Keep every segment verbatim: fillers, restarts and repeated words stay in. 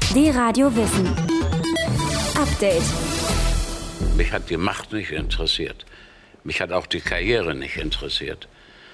Die Radio Wissen. Update. Mich hat die Macht nicht interessiert. Mich hat auch die Karriere nicht interessiert.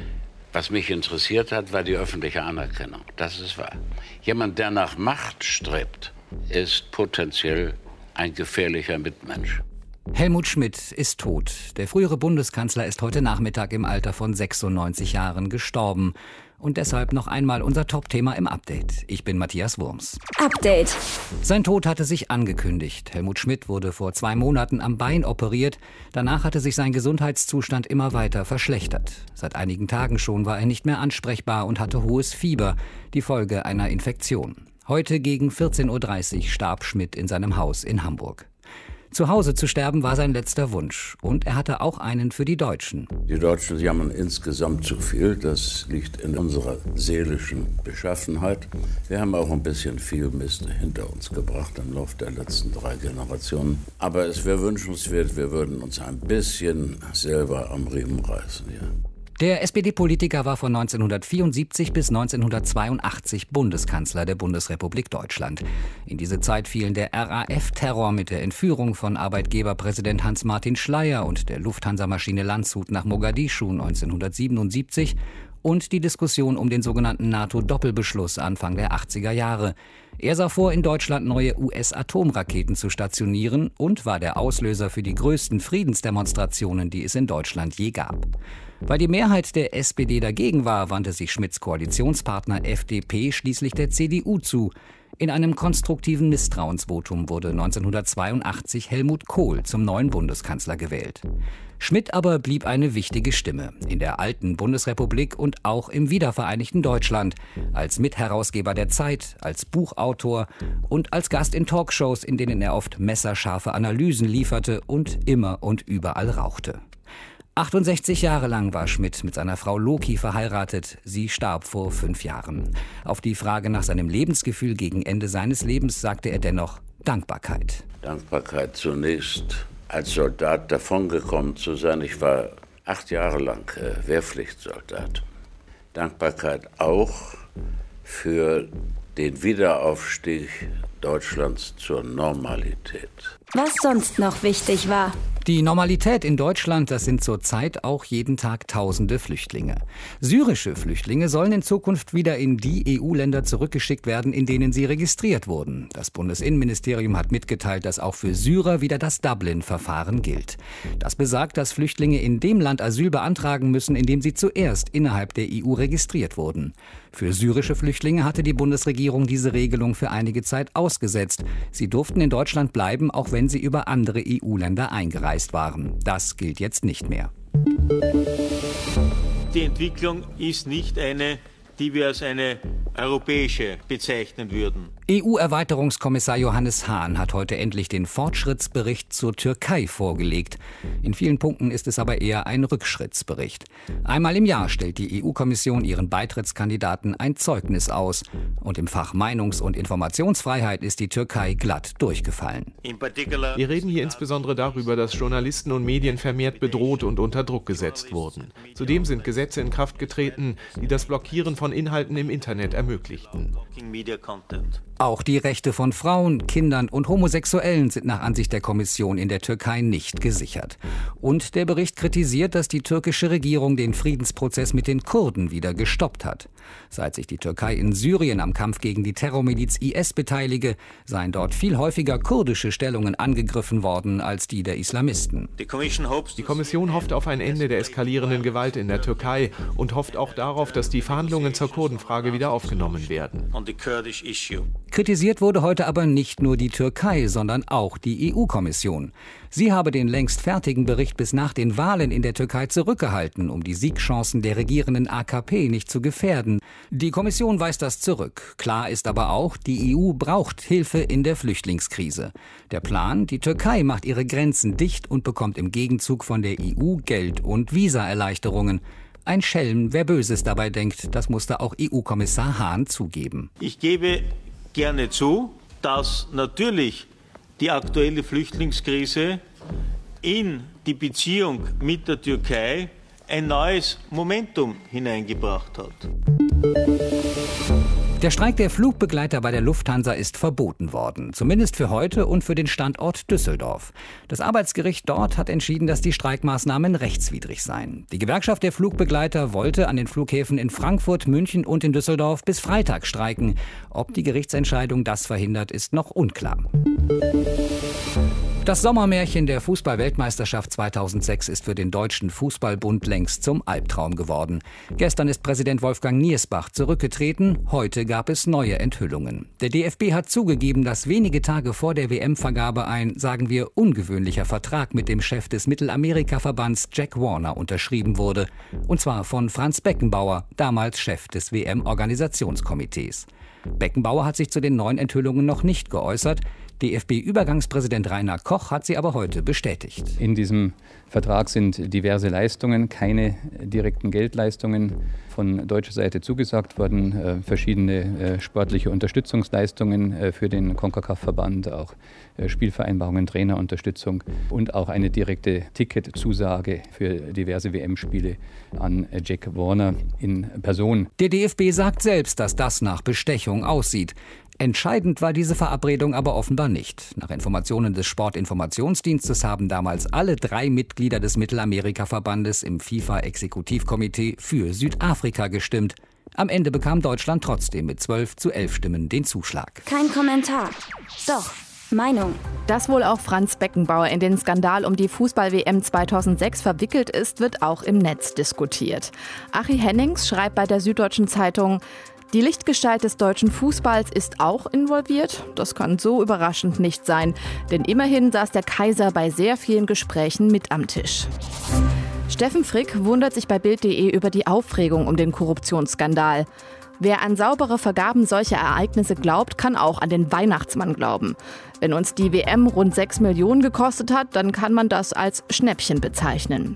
Was mich interessiert hat, war die öffentliche Anerkennung. Das ist wahr. Jemand, der nach Macht strebt, ist potenziell ein gefährlicher Mitmensch. Helmut Schmidt ist tot. Der frühere Bundeskanzler ist heute Nachmittag im Alter von sechsundneunzig Jahren gestorben. Und deshalb noch einmal unser Top-Thema im Update. Ich bin Matthias Wurms. Update. Sein Tod hatte sich angekündigt. Helmut Schmidt wurde vor zwei Monaten am Bein operiert. Danach hatte sich sein Gesundheitszustand immer weiter verschlechtert. Seit einigen Tagen schon war er nicht mehr ansprechbar und hatte hohes Fieber, die Folge einer Infektion. Heute gegen vierzehn Uhr dreißig starb Schmidt in seinem Haus in Hamburg. Zu Hause zu sterben war sein letzter Wunsch. Und er hatte auch einen für die Deutschen. Die Deutschen jammern insgesamt zu viel. Das liegt in unserer seelischen Beschaffenheit. Wir haben auch ein bisschen viel Mist hinter uns gebracht im Laufe der letzten drei Generationen. Aber es wäre wünschenswert, wir würden uns ein bisschen selber am Riemen reißen hier. Der S P D-Politiker war von neunzehnhundertvierundsiebzig bis neunzehnhundertzweiundachtzig Bundeskanzler der Bundesrepublik Deutschland. In diese Zeit fielen der R A F-Terror mit der Entführung von Arbeitgeberpräsident Hans-Martin Schleyer und der Lufthansa-Maschine Landshut nach Mogadischu neunzehnhundertsiebenundsiebzig und die Diskussion um den sogenannten NATO-Doppelbeschluss Anfang der achtziger Jahre. Er sah vor, in Deutschland neue U S-Atomraketen zu stationieren und war der Auslöser für die größten Friedensdemonstrationen, die es in Deutschland je gab. Weil die Mehrheit der S P D dagegen war, wandte sich Schmidts Koalitionspartner F D P schließlich der C D U zu. In einem konstruktiven Misstrauensvotum wurde neunzehnhundertzweiundachtzig Helmut Kohl zum neuen Bundeskanzler gewählt. Schmidt aber blieb eine wichtige Stimme in der alten Bundesrepublik und auch im wiedervereinigten Deutschland, als Mitherausgeber der Zeit, als Buchautor und als Gast in Talkshows, in denen er oft messerscharfe Analysen lieferte und immer und überall rauchte. achtundsechzig Jahre lang war Schmidt mit seiner Frau Loki verheiratet. Sie starb vor fünf Jahren. Auf die Frage nach seinem Lebensgefühl gegen Ende seines Lebens sagte er dennoch Dankbarkeit. Dankbarkeit zunächst, als Soldat davongekommen zu sein. Ich war acht Jahre lang äh, Wehrpflichtsoldat. Dankbarkeit auch für den Wiederaufstieg Deutschlands zur Normalität. Was sonst noch wichtig war. Die Normalität in Deutschland, das sind zurzeit auch jeden Tag tausende Flüchtlinge. Syrische Flüchtlinge sollen in Zukunft wieder in die E U-Länder zurückgeschickt werden, in denen sie registriert wurden. Das Bundesinnenministerium hat mitgeteilt, dass auch für Syrer wieder das Dublin-Verfahren gilt. Das besagt, dass Flüchtlinge in dem Land Asyl beantragen müssen, in dem sie zuerst innerhalb der E U registriert wurden. Für syrische Flüchtlinge hatte die Bundesregierung diese Regelung für einige Zeit ausgesetzt. Sie durften in Deutschland bleiben, auch wenn sie über andere E U-Länder eingereist waren. Das gilt jetzt nicht mehr. Die Entwicklung ist nicht eine, die wir als eine europäische bezeichnen würden. E U-Erweiterungskommissar Johannes Hahn hat heute endlich den Fortschrittsbericht zur Türkei vorgelegt. In vielen Punkten ist es aber eher ein Rückschrittsbericht. Einmal im Jahr stellt die E U-Kommission ihren Beitrittskandidaten ein Zeugnis aus. Und im Fach Meinungs- und Informationsfreiheit ist die Türkei glatt durchgefallen. Wir reden hier insbesondere darüber, dass Journalisten und Medien vermehrt bedroht und unter Druck gesetzt wurden. Zudem sind Gesetze in Kraft getreten, die das Blockieren von Inhalten im Internet ermöglichten. Auch die Rechte von Frauen, Kindern und Homosexuellen sind nach Ansicht der Kommission in der Türkei nicht gesichert. Und der Bericht kritisiert, dass die türkische Regierung den Friedensprozess mit den Kurden wieder gestoppt hat. Seit sich die Türkei in Syrien am Kampf gegen die Terrormiliz I S beteilige, seien dort viel häufiger kurdische Stellungen angegriffen worden als die der Islamisten. Die Kommission hofft auf ein Ende der eskalierenden Gewalt in der Türkei und hofft auch darauf, dass die Verhandlungen zur Kurdenfrage wieder aufgenommen werden. Kritisiert wurde heute aber nicht nur die Türkei, sondern auch die E U-Kommission. Sie habe den längst fertigen Bericht bis nach den Wahlen in der Türkei zurückgehalten, um die Siegchancen der regierenden A K P nicht zu gefährden. Die Kommission weist das zurück. Klar ist aber auch, die E U braucht Hilfe in der Flüchtlingskrise. Der Plan, die Türkei macht ihre Grenzen dicht und bekommt im Gegenzug von der E U Geld und Visaerleichterungen. Ein Schelm, wer Böses dabei denkt, das musste auch E U-Kommissar Hahn zugeben. Ich gebe gerne zu, dass natürlich die aktuelle Flüchtlingskrise in die Beziehung mit der Türkei ein neues Momentum hineingebracht hat. Der Streik der Flugbegleiter bei der Lufthansa ist verboten worden, zumindest für heute und für den Standort Düsseldorf. Das Arbeitsgericht dort hat entschieden, dass die Streikmaßnahmen rechtswidrig seien. Die Gewerkschaft der Flugbegleiter wollte an den Flughäfen in Frankfurt, München und in Düsseldorf bis Freitag streiken. Ob die Gerichtsentscheidung das verhindert, ist noch unklar. Das Sommermärchen der Fußball-Weltmeisterschaft zweitausendsechs ist für den Deutschen Fußballbund längst zum Albtraum geworden. Gestern ist Präsident Wolfgang Niersbach zurückgetreten, heute gab es neue Enthüllungen. Der D F B hat zugegeben, dass wenige Tage vor der W M-Vergabe ein, sagen wir, ungewöhnlicher Vertrag mit dem Chef des Mittelamerika-Verbands Jack Warner unterschrieben wurde. Und zwar von Franz Beckenbauer, damals Chef des W M-Organisationskomitees. Beckenbauer hat sich zu den neuen Enthüllungen noch nicht geäußert. D F B-Übergangspräsident Rainer Koch hat sie aber heute bestätigt. In diesem Vertrag sind diverse Leistungen, keine direkten Geldleistungen von deutscher Seite zugesagt worden, äh, verschiedene äh, sportliche Unterstützungsleistungen äh, für den CONCACAF-Verband, auch äh, Spielvereinbarungen, Trainerunterstützung und auch eine direkte Ticketzusage für diverse W M-Spiele an äh, Jack Warner in Person. Der D F B sagt selbst, dass das nach Bestechung aussieht. Entscheidend war diese Verabredung aber offenbar nicht. Nach Informationen des Sportinformationsdienstes haben damals alle drei Mitglieder des Mittelamerika-Verbandes im FIFA-Exekutivkomitee für Südafrika gestimmt. Am Ende bekam Deutschland trotzdem mit zwölf zu elf Stimmen den Zuschlag. Kein Kommentar. Doch, Meinung. Dass wohl auch Franz Beckenbauer in den Skandal um die Fußball-W M zweitausendsechs verwickelt ist, wird auch im Netz diskutiert. Achim Hennings schreibt bei der Süddeutschen Zeitung: Die Lichtgestalt des deutschen Fußballs ist auch involviert. Das kann so überraschend nicht sein, denn immerhin saß der Kaiser bei sehr vielen Gesprächen mit am Tisch. Steffen Frick wundert sich bei Bild punkt de über die Aufregung um den Korruptionsskandal. Wer an saubere Vergaben solcher Ereignisse glaubt, kann auch an den Weihnachtsmann glauben. Wenn uns die W M rund sechs Millionen gekostet hat, dann kann man das als Schnäppchen bezeichnen.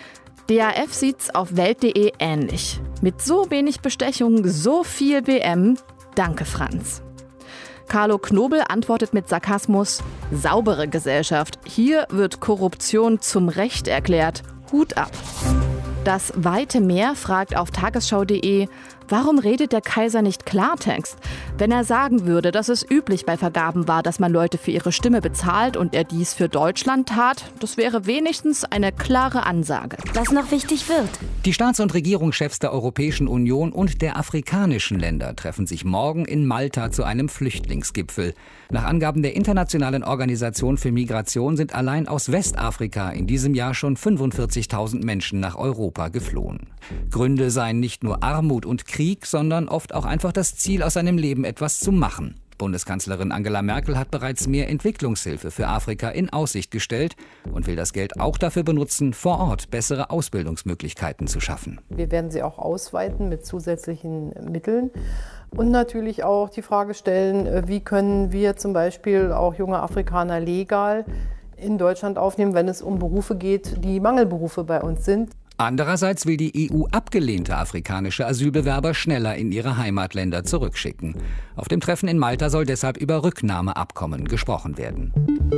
D A F sieht's auf Welt punkt de ähnlich. Mit so wenig Bestechung, so viel W M. Danke, Franz. Carlo Knobel antwortet mit Sarkasmus: Saubere Gesellschaft. Hier wird Korruption zum Recht erklärt. Hut ab. Das Weite Meer fragt auf tagesschau punkt de: Warum redet der Kaiser nicht Klartext? Wenn er sagen würde, dass es üblich bei Vergaben war, dass man Leute für ihre Stimme bezahlt und er dies für Deutschland tat, das wäre wenigstens eine klare Ansage. Was noch wichtig wird. Die Staats- und Regierungschefs der Europäischen Union und der afrikanischen Länder treffen sich morgen in Malta zu einem Flüchtlingsgipfel. Nach Angaben der Internationalen Organisation für Migration sind allein aus Westafrika in diesem Jahr schon fünfundvierzigtausend Menschen nach Europa geflohen. Gründe seien nicht nur Armut und Krieg, sondern oft auch einfach das Ziel, aus seinem Leben etwas zu machen. Bundeskanzlerin Angela Merkel hat bereits mehr Entwicklungshilfe für Afrika in Aussicht gestellt und will das Geld auch dafür benutzen, vor Ort bessere Ausbildungsmöglichkeiten zu schaffen. Wir werden sie auch ausweiten mit zusätzlichen Mitteln und natürlich auch die Frage stellen, wie können wir zum Beispiel auch junge Afrikaner legal in Deutschland aufnehmen, wenn es um Berufe geht, die Mangelberufe bei uns sind. Andererseits will die E U abgelehnte afrikanische Asylbewerber schneller in ihre Heimatländer zurückschicken. Auf dem Treffen in Malta soll deshalb über Rücknahmeabkommen gesprochen werden.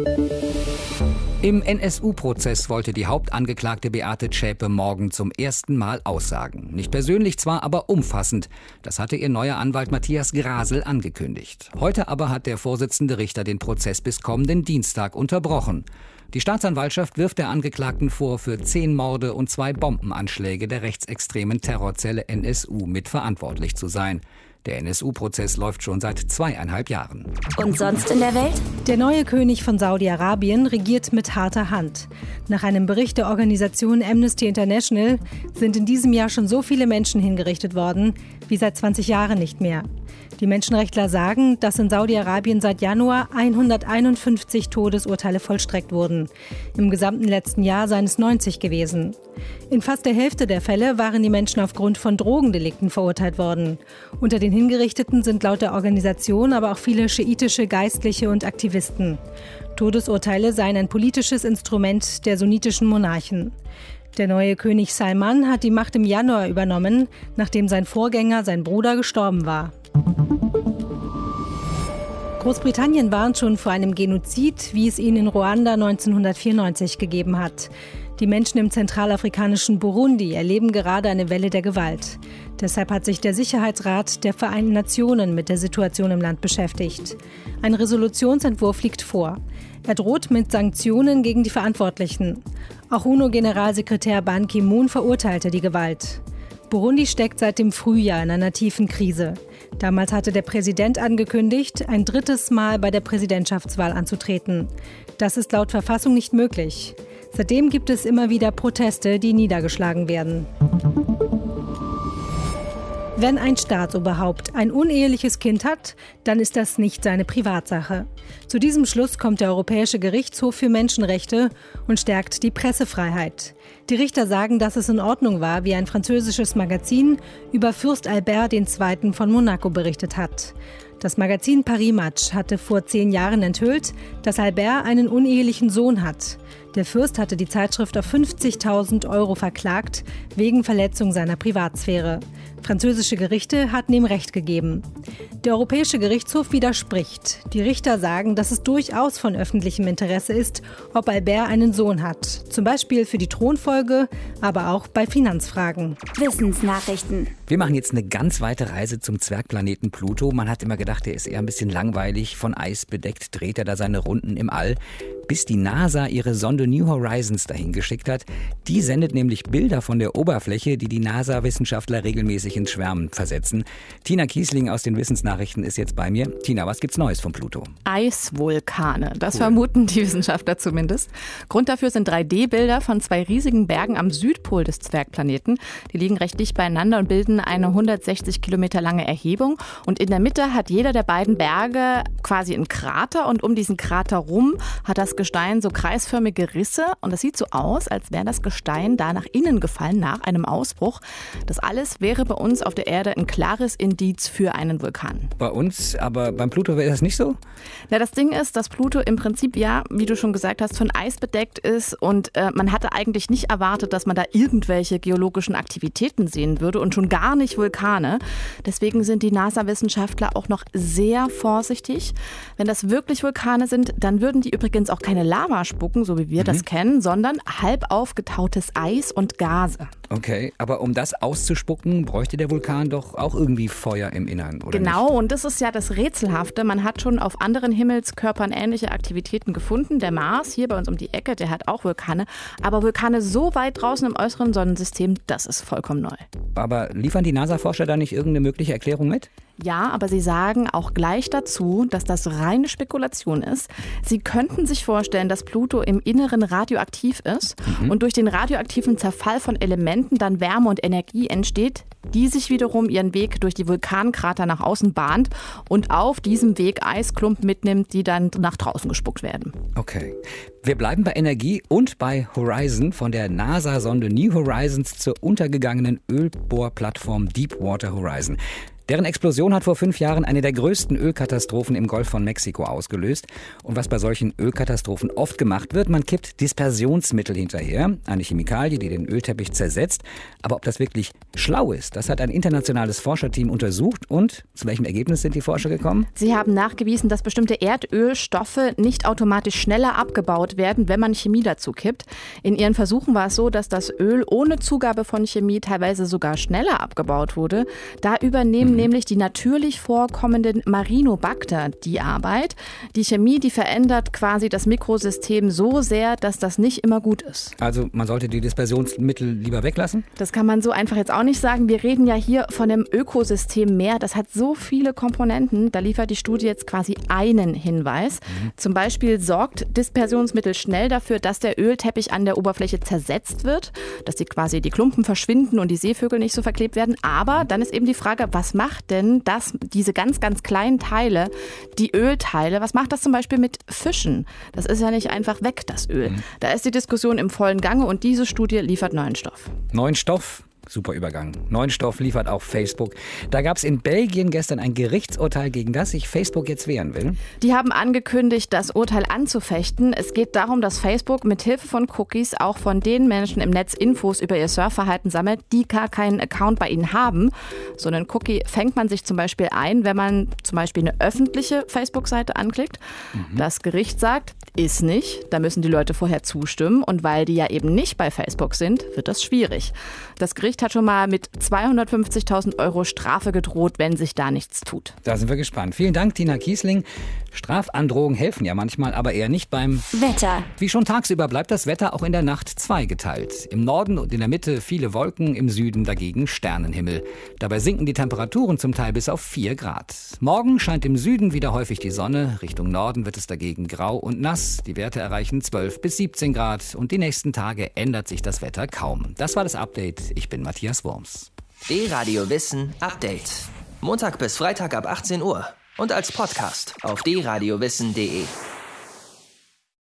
Im N S U-Prozess wollte die Hauptangeklagte Beate Zschäpe morgen zum ersten Mal aussagen. Nicht persönlich zwar, aber umfassend. Das hatte ihr neuer Anwalt Matthias Grasel angekündigt. Heute aber hat der Vorsitzende Richter den Prozess bis kommenden Dienstag unterbrochen. Die Staatsanwaltschaft wirft der Angeklagten vor, für zehn Morde und zwei Bombenanschläge der rechtsextremen Terrorzelle N S U mitverantwortlich zu sein. Der N S U-Prozess läuft schon seit zweieinhalb Jahren. Und sonst in der Welt? Der neue König von Saudi-Arabien regiert mit harter Hand. Nach einem Bericht der Organisation Amnesty International sind in diesem Jahr schon so viele Menschen hingerichtet worden wie seit zwanzig Jahren nicht mehr. Die Menschenrechtler sagen, dass in Saudi-Arabien seit Januar hunderteinundfünfzig Todesurteile vollstreckt wurden. Im gesamten letzten Jahr seien es neunzig gewesen. In fast der Hälfte der Fälle waren die Menschen aufgrund von Drogendelikten verurteilt worden. Unter den Hingerichteten sind laut der Organisation aber auch viele schiitische Geistliche und Aktivisten. Todesurteile seien ein politisches Instrument der sunnitischen Monarchen. Der neue König Salman hat die Macht im Januar übernommen, nachdem sein Vorgänger, sein Bruder, gestorben war. Großbritannien warnt schon vor einem Genozid, wie es ihn in Ruanda neunzehnhundertvierundneunzig gegeben hat. Die Menschen im zentralafrikanischen Burundi erleben gerade eine Welle der Gewalt. Deshalb hat sich der Sicherheitsrat der Vereinten Nationen mit der Situation im Land beschäftigt. Ein Resolutionsentwurf liegt vor. Er droht mit Sanktionen gegen die Verantwortlichen. Auch UNO-Generalsekretär Ban Ki-moon verurteilte die Gewalt. Burundi steckt seit dem Frühjahr in einer tiefen Krise. Damals hatte der Präsident angekündigt, ein drittes Mal bei der Präsidentschaftswahl anzutreten. Das ist laut Verfassung nicht möglich. Seitdem gibt es immer wieder Proteste, die niedergeschlagen werden. Wenn ein Staatsoberhaupt ein uneheliches Kind hat, dann ist das nicht seine Privatsache. Zu diesem Schluss kommt der Europäische Gerichtshof für Menschenrechte und stärkt die Pressefreiheit. Die Richter sagen, dass es in Ordnung war, wie ein französisches Magazin über Fürst Albert der Zweite von Monaco berichtet hat. Das Magazin Paris Match hatte vor zehn Jahren enthüllt, dass Albert einen unehelichen Sohn hat. Der Fürst hatte die Zeitschrift auf fünfzigtausend Euro verklagt, wegen Verletzung seiner Privatsphäre. Französische Gerichte hatten ihm Recht gegeben. Der Europäische Gerichtshof widerspricht. Die Richter sagen, dass es durchaus von öffentlichem Interesse ist, ob Albert einen Sohn hat. Zum Beispiel für die Thronfolge, aber auch bei Finanzfragen. Wissensnachrichten. Wir machen jetzt eine ganz weite Reise zum Zwergplaneten Pluto. Man hat immer gedacht, der ist eher ein bisschen langweilig, von Eis bedeckt, dreht er da seine Runden im All. Bis die NASA ihre Sonde New Horizons dahin geschickt hat. Die sendet nämlich Bilder von der Oberfläche, die die NASA-Wissenschaftler regelmäßig ins Schwärmen versetzen. Tina Kiesling aus den Wissensnachrichten ist jetzt bei mir. Tina, was gibt's Neues von Pluto? Eisvulkane, das Cool. vermuten die Wissenschaftler zumindest. Grund dafür sind drei D Bilder von zwei riesigen Bergen am Südpol des Zwergplaneten. Die liegen recht dicht beieinander und bilden eine hundertsechzig Kilometer lange Erhebung. Und in der Mitte hat jeder der beiden Berge quasi einen Krater und um diesen Krater rum hat das Gestein so kreisförmige Risse und das sieht so aus, als wäre das Gestein da nach innen gefallen nach einem Ausbruch. Das alles wäre bei uns auf der Erde ein klares Indiz für einen Vulkan. Bei uns, aber beim Pluto wäre das nicht so? Na, das Ding ist, dass Pluto im Prinzip, ja, wie du schon gesagt hast, von Eis bedeckt ist und äh, man hatte eigentlich nicht erwartet, dass man da irgendwelche geologischen Aktivitäten sehen würde und schon gar nicht Vulkane. Deswegen sind die NASA-Wissenschaftler auch noch sehr vorsichtig. Wenn das wirklich Vulkane sind, dann würden die übrigens auch keine Lava spucken, so wie wir mhm. das kennen, sondern halb aufgetautes Eis und Gase. Okay, aber um das auszuspucken, bräuchte der Vulkan doch auch irgendwie Feuer im Innern, oder Genau, nicht? Und das ist ja das Rätselhafte. Man hat schon auf anderen Himmelskörpern ähnliche Aktivitäten gefunden. Der Mars, hier bei uns um die Ecke, der hat auch Vulkane. Aber Vulkane so weit draußen im äußeren Sonnensystem, das ist vollkommen neu. Aber liefern die NASA-Forscher da nicht irgendeine mögliche Erklärung mit? Ja, aber sie sagen auch gleich dazu, dass das reine Spekulation ist. Sie könnten sich vorstellen, dass Pluto im Inneren radioaktiv ist mhm. und durch den radioaktiven Zerfall von Elementen dann Wärme und Energie entsteht, die sich wiederum ihren Weg durch die Vulkankrater nach außen bahnt und auf diesem Weg Eisklumpen mitnimmt, die dann nach draußen gespuckt werden. Okay. Wir bleiben bei Energie und bei Horizon, von der NASA-Sonde New Horizons zur untergegangenen Ölbohrplattform Deepwater Horizon. Deren Explosion hat vor fünf Jahren eine der größten Ölkatastrophen im Golf von Mexiko ausgelöst. Und was bei solchen Ölkatastrophen oft gemacht wird, man kippt Dispersionsmittel hinterher, eine Chemikalie, die den Ölteppich zersetzt. Aber ob das wirklich schlau ist, das hat ein internationales Forscherteam untersucht. Und zu welchem Ergebnis sind die Forscher gekommen? Sie haben nachgewiesen, dass bestimmte Erdölstoffe nicht automatisch schneller abgebaut werden, wenn man Chemie dazu kippt. In ihren Versuchen war es so, dass das Öl ohne Zugabe von Chemie teilweise sogar schneller abgebaut wurde. Da übernehmen nämlich die natürlich vorkommenden Marinobacter die Arbeit. Die Chemie, die verändert quasi das Mikrosystem so sehr, dass das nicht immer gut ist. Also man sollte die Dispersionsmittel lieber weglassen? Das kann man so einfach jetzt auch nicht sagen. Wir reden ja hier von einem Ökosystem mehr. Das hat so viele Komponenten. Da liefert die Studie jetzt quasi einen Hinweis. Mhm. Zum Beispiel sorgt Dispersionsmittel schnell dafür, dass der Ölteppich an der Oberfläche zersetzt wird, dass die quasi die Klumpen verschwinden und die Seevögel nicht so verklebt werden. Aber dann ist eben die Frage, was macht denn das, diese ganz, ganz kleinen Teile, die Ölteile, was macht das zum Beispiel mit Fischen? Das ist ja nicht einfach weg, das Öl. Mhm. Da ist die Diskussion im vollen Gange und diese Studie liefert neuen Stoff. Neuen Stoff? Super Übergang. Neuen Stoff liefert auch Facebook. Da gab es in Belgien gestern ein Gerichtsurteil, gegen das sich Facebook jetzt wehren will. Die haben angekündigt, das Urteil anzufechten. Es geht darum, dass Facebook mit Hilfe von Cookies auch von den Menschen im Netz Infos über ihr Surfverhalten sammelt, die gar keinen Account bei ihnen haben. So einen Cookie fängt man sich zum Beispiel ein, wenn man zum Beispiel eine öffentliche Facebook-Seite anklickt. Mhm. Das Gericht sagt, Ist nicht. Da müssen die Leute vorher zustimmen. Und weil die ja eben nicht bei Facebook sind, wird das schwierig. Das Gericht hat schon mal mit zweihundertfünfzigtausend Euro Strafe gedroht, wenn sich da nichts tut. Da sind wir gespannt. Vielen Dank, Tina Kiesling. Strafandrohungen helfen ja manchmal, aber eher nicht beim Wetter. Wie schon tagsüber bleibt das Wetter auch in der Nacht zweigeteilt. Im Norden und in der Mitte viele Wolken, im Süden dagegen Sternenhimmel. Dabei sinken die Temperaturen zum Teil bis auf vier Grad. Morgen scheint im Süden wieder häufig die Sonne. Richtung Norden wird es dagegen grau und nass. Die Werte erreichen zwölf bis siebzehn Grad. Und die nächsten Tage ändert sich das Wetter kaum. Das war das Update. Ich bin Matthias Wurms. D-Radio Wissen Update. Montag bis Freitag ab achtzehn Uhr. Und als Podcast auf d radio wissen punkt de.